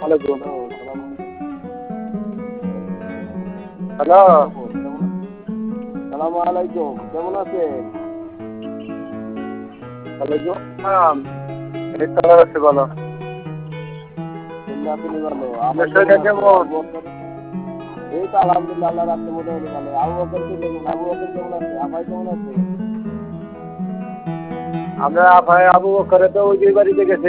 Hello, সালাম আলাইকুম, কেমন আছেন? ওয়ালাইকুম আসসালাম। এই তো ভালো আছি, বলো। আপনার শরীরটা কেমন? এই তো আলহামদুলিল্লাহ, আল্লাহ রাখতে মোটামুটি ভালো। আবু বকর কে দেখুন, আবু বকর কেমন আছে? আপাই কেমন আছে? আমরা আবু বকরে তো ওই বাড়িতে গেছে।